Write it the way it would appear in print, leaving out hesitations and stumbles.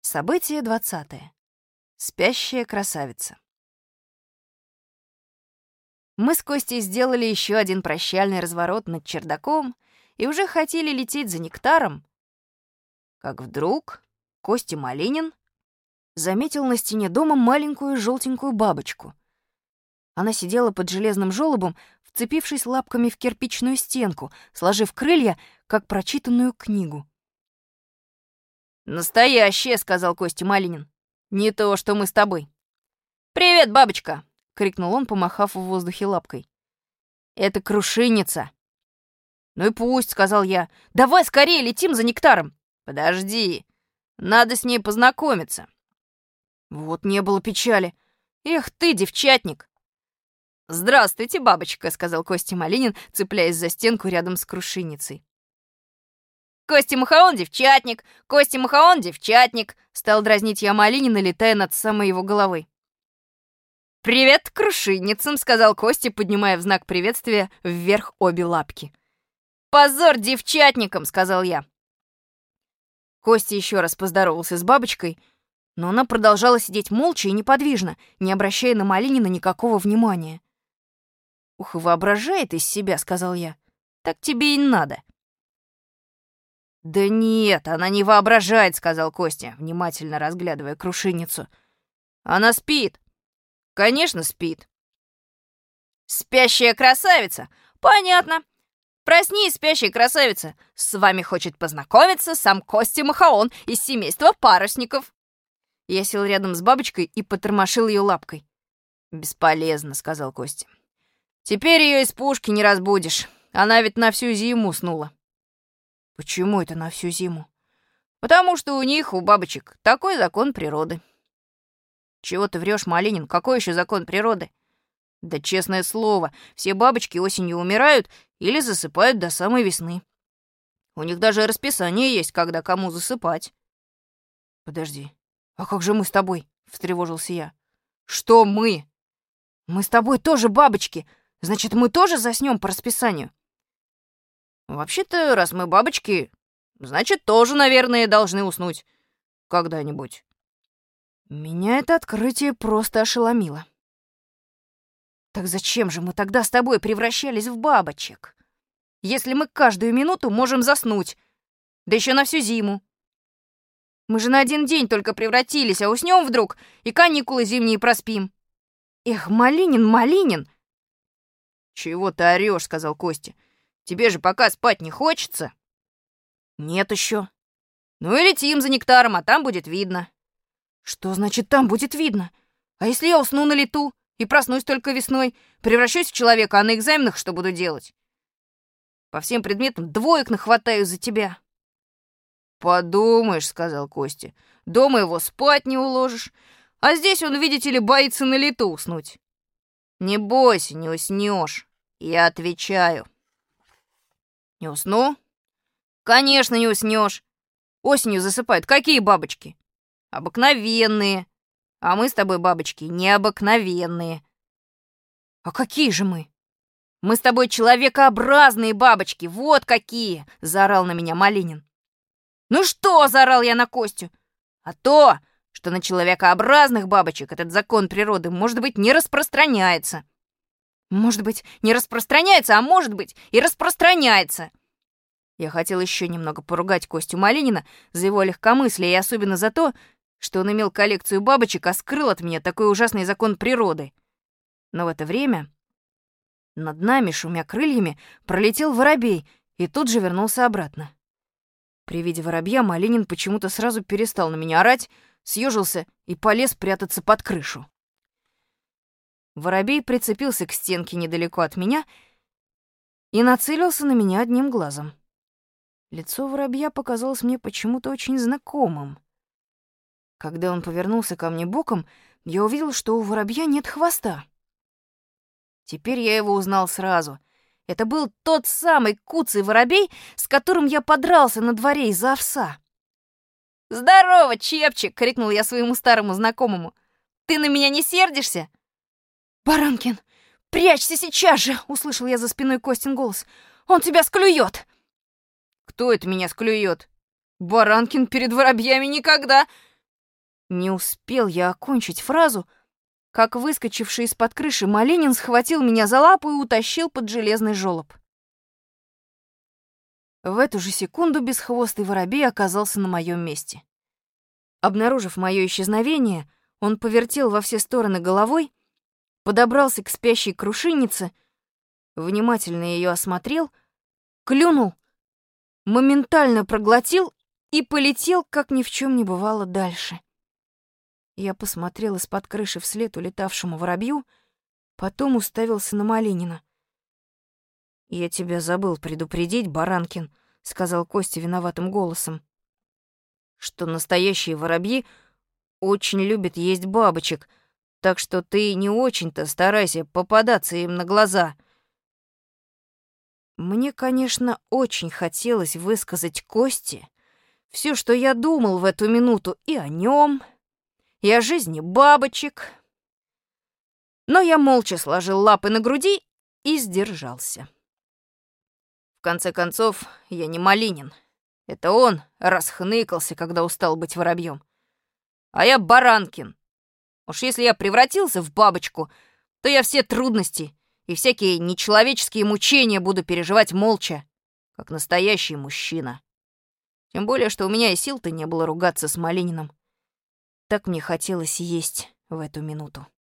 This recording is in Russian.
Событие 20. Спящая красавица. Мы с Костей сделали еще один прощальный разворот над чердаком и уже хотели лететь за нектаром, как вдруг Костя Малинин заметил на стене дома маленькую желтенькую бабочку. Она сидела под железным желобом, вцепившись лапками в кирпичную стенку, сложив крылья, как прочитанную книгу. «Настоящее», — сказал Костя Малинин. «Не то, что мы с тобой». «Привет, бабочка!» — крикнул он, помахав в воздухе лапкой. «Это крушинница». «Ну и пусть», — сказал я. «Давай скорее летим за нектаром». «Подожди, надо с ней познакомиться». Вот не было печали. «Эх ты, девчатник!» «Здравствуйте, бабочка», — сказал Костя Малинин, цепляясь за стенку рядом с крушинницей. «Костя Махаон, девчатник! Костя Махаон, девчатник!» Стал дразнить я Малинина, летая над самой его головой. «Привет крушинницам!» — сказал Костя, поднимая в знак приветствия вверх обе лапки. «Позор девчатникам!» — сказал я. Костя еще раз поздоровался с бабочкой, но она продолжала сидеть молча и неподвижно, не обращая на Малинина никакого внимания. «Ух, воображает из себя!» — сказал я. «Так тебе и надо!» «Да нет, она не воображает», — сказал Костя, внимательно разглядывая крушинницу. «Она спит. Конечно, спит». «Спящая красавица? Понятно. Проснись, спящая красавица. С вами хочет познакомиться сам Костя Махаон из семейства парусников». Я сел рядом с бабочкой и потормошил ее лапкой. «Бесполезно», — сказал Костя. «Теперь ее из пушки не разбудишь. Она ведь на всю зиму уснула». «Почему это на всю зиму?» «Потому что у них, у бабочек, такой закон природы». «Чего ты врешь, Малинин? Какой еще закон природы?» «Да честное слово, все бабочки осенью умирают или засыпают до самой весны. У них даже расписание есть, когда кому засыпать». «Подожди, а как же мы с тобой?» — встревожился я. «Что мы?» «Мы с тобой тоже бабочки. Значит, мы тоже заснем по расписанию?» «Вообще-то, раз мы бабочки, значит, тоже, наверное, должны уснуть когда-нибудь». Меня это открытие просто ошеломило. «Так зачем же мы тогда с тобой превращались в бабочек, если мы каждую минуту можем заснуть, да еще на всю зиму? Мы же на один день только превратились, а уснем вдруг и каникулы зимние проспим. Эх, Малинин, Малинин!» «Чего ты орешь?» — сказал Костя. «Тебе же пока спать не хочется?» «Нет еще». «Ну и летим за нектаром, а там будет видно». «Что значит там будет видно? А если я усну на лету и проснусь только весной, превращусь в человека, а на экзаменах что буду делать? По всем предметам двоек нахватаю за тебя». «Подумаешь», — сказал Костя, — «дома его спать не уложишь, а здесь он, видите ли, боится на лету уснуть». «Не бойся, не уснешь, я отвечаю». «Не усну?» «Конечно, не уснешь. Осенью засыпают какие бабочки? Обыкновенные. А мы с тобой, бабочки, необыкновенные». «А какие же мы?» «Мы с тобой человекообразные бабочки, вот какие!» — заорал на меня Малинин. «Ну что?» — заорал я на Костю. «А то, что на человекообразных бабочек этот закон природы, может быть, не распространяется». «Может быть, не распространяется, а может быть, и распространяется». Я хотел еще немного поругать Костю Малинина за его легкомыслие и особенно за то, что он имел коллекцию бабочек, а скрыл от меня такой ужасный закон природы. Но в это время над нами, шумя крыльями, пролетел воробей и тут же вернулся обратно. При виде воробья Малинин почему-то сразу перестал на меня орать, съежился и полез прятаться под крышу. Воробей прицепился к стенке недалеко от меня и нацелился на меня одним глазом. Лицо воробья показалось мне почему-то очень знакомым. Когда он повернулся ко мне боком, я увидел, что у воробья нет хвоста. Теперь я его узнал сразу. Это был тот самый куцый воробей, с которым я подрался на дворе из-за овса. «Здорово, Чепчик!» — крикнул я своему старому знакомому. «Ты на меня не сердишься?» «Баранкин, прячься сейчас же!» — услышал я за спиной Костин голос. «Он тебя склюет!» «Кто это меня склюет? Баранкин перед воробьями никогда!» Не успел я окончить фразу, как выскочивший из-под крыши Малинин схватил меня за лапу и утащил под железный жёлоб. В эту же секунду бесхвостый воробей оказался на моем месте. Обнаружив мое исчезновение, он повертел во все стороны головой, подобрался к спящей крушиннице, внимательно ее осмотрел, клюнул, моментально проглотил и полетел, как ни в чем не бывало, дальше. Я посмотрел из-под крыши вслед улетавшему воробью, потом уставился на Малинина. «Я тебя забыл предупредить, Баранкин», — сказал Костя виноватым голосом, «что настоящие воробьи очень любят есть бабочек, так что ты не очень-то старайся попадаться им на глаза». Мне, конечно, очень хотелось высказать Косте все, что я думал в эту минуту и о нем, и о жизни бабочек, но я молча сложил лапы на груди и сдержался. В конце концов, я не Малинин. Это он расхныкался, когда устал быть воробьем. А я Баранкин. Уж если я превратился в бабочку, то я все трудности и всякие нечеловеческие мучения буду переживать молча, как настоящий мужчина. Тем более, что у меня и сил-то не было ругаться с Малининым. Так мне хотелось есть в эту минуту.